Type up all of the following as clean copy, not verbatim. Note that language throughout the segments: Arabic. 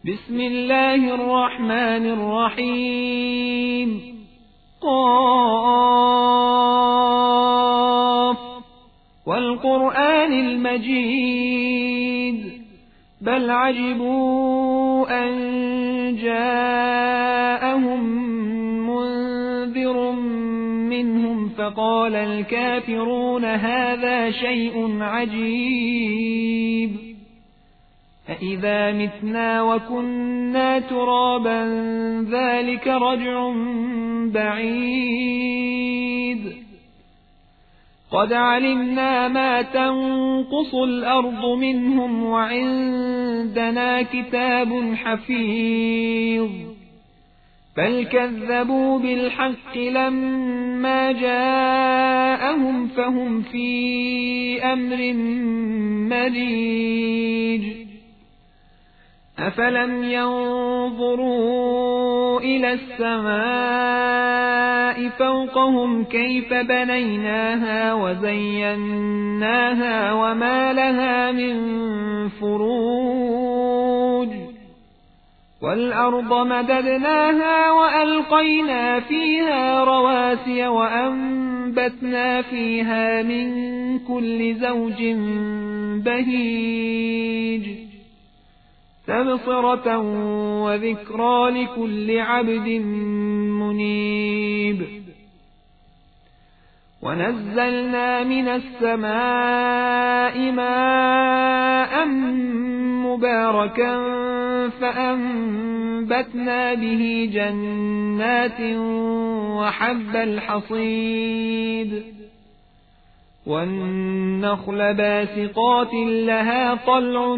بسم الله الرحمن الرحيم قاف والقرآن المجيد بل عجبوا أن جاءهم منذر منهم فقال الكافرون هذا شيء عجيب أإذا متنا وكنا ترابا ذلك رجع بعيد قد علمنا ما تنقص الأرض منهم وعندنا كتاب حفيظ بل كذبوا بالحق لما جاءهم فهم في أمر مريج أفلم ينظروا إلى السماء فوقهم كيف بنيناها وزيناها وما لها من فروج والأرض مددناها وألقينا فيها رواسي وأنبتنا فيها من كل زوج بهيج تبصرة وذكرى لكل عبد منيب ونزلنا من السماء ماء مباركا فأنبتنا به جنات وحب الحصيد والنخل باسقات لها طلع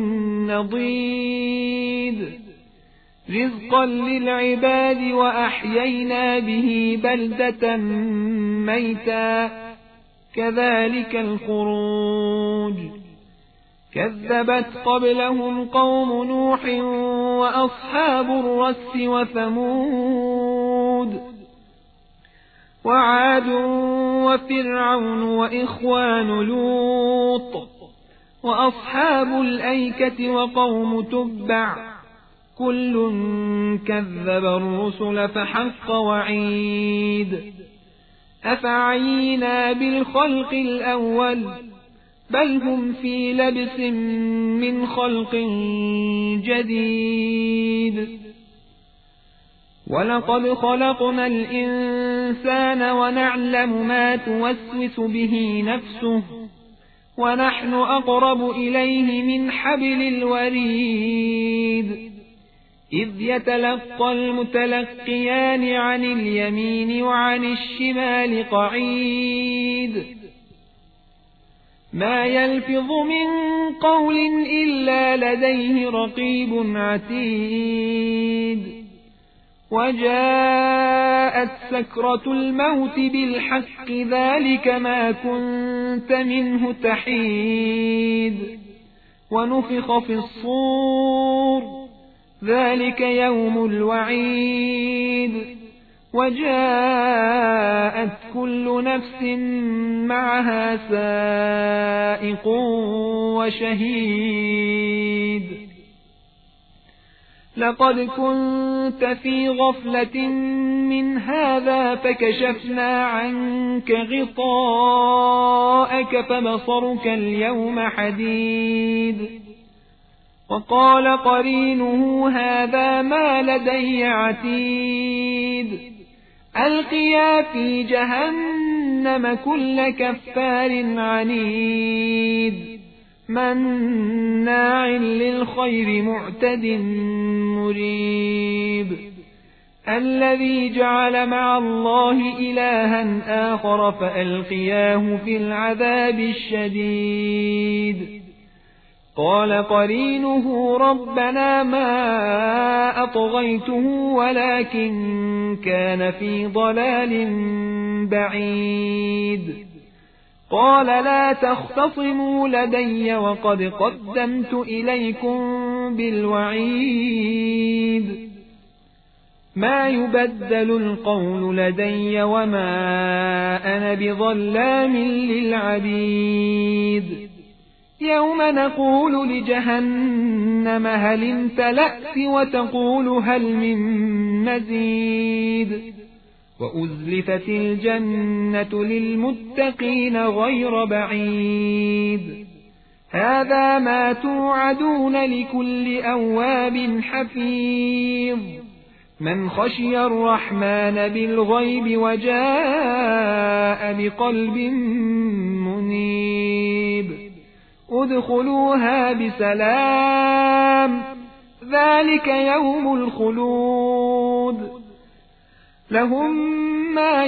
نضيد رزقا للعباد وأحيينا به بلدة ميتا كذلك الخروج كذبت قبلهم قوم نوح وأصحاب الرس وثمود وعاد وفرعون وإخوان لوط وأصحاب الأيكة وقوم تبع كل كذب الرسل فحق وعيد أفعينا بالخلق الأول بل هم في لبس من خلق جديد ولقد خلقنا الإنسان ونعلم ما توسوس به نفسه ونحن أقرب إليه من حبل الوريد إذ يتلقى المتلقيان عن اليمين وعن الشمال قعيد ما يلفظ من قول إلا لديه رقيب عتيد وجاءت سكرة الموت بالحق ذلك ما كنت منه تحيد ونفخ في الصور ذلك يوم الوعيد وجاءت كل نفس معها سائق وشهيد لقد كنت في غفلة من هذا فكشفنا عنك غطاءك فبصرك اليوم حديد وقال قرينه هذا ما لدي عتيد ألقيا في جهنم كل كفار عنيد مناع للخير معتد مريب الذي جعل مع الله إلها آخر فألقياه في العذاب الشديد قال قرينه ربنا ما أطغيته ولكن كان في ضلال بعيد قال لا تختصموا لدي وقد قدمت إليكم بالوعيد ما يبدل القول لدي وما أنا بظلام للعبيد يوم نقول لجهنم هل امتلأت وتقول هل من مزيد وأزلفت الجنة للمتقين غير بعيد هذا ما توعدون لكل أواب حفيظ من خشي الرحمن بالغيب وجاء بقلب منيب ادخلوها بسلام ذلك يوم الخلود لهم ما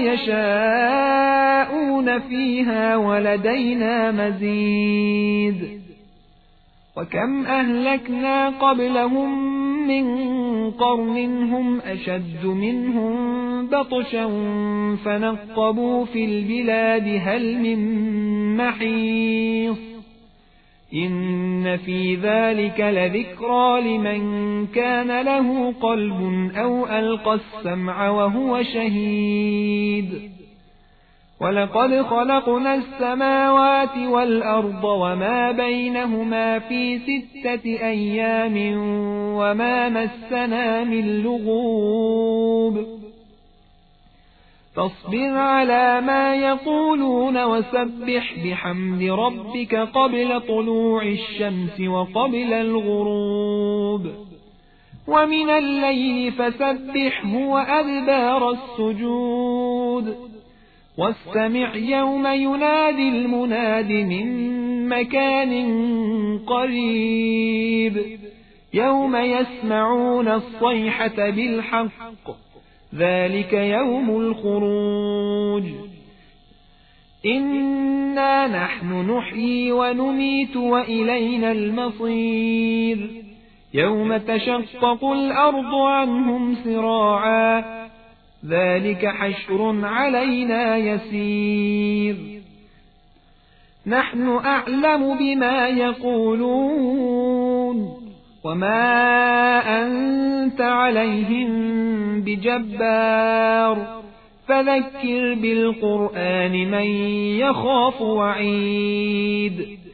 يشاءون فيها ولدينا مزيد وكم أهلكنا قبلهم من قرن هم أشد منهم بطشا فنقبوا في البلاد هل من محيص إن في ذلك لذكرى لمن كان له قلب أو ألقى السمع وهو شهيد ولقد خلقنا السماوات والأرض وما بينهما في 6 أيام وما مسنا من لغوب فاصبر على ما يقولون وسبح بحمد ربك قبل طلوع الشمس وقبل الغروب ومن الليل فسبحه وأدبار السجود واستمع يوم ينادي المناد من مكان قريب يوم يسمعون الصيحة بالحق ذلك يوم الخروج إنا نحن نحيي ونميت وإلينا المصير يوم تشقق الأرض عنهم سراعا ذلك حشر علينا يسير نحن أعلم بما يقولون وما أنت عليهم بجبار فذكر بالقرآن من يخاف وعيد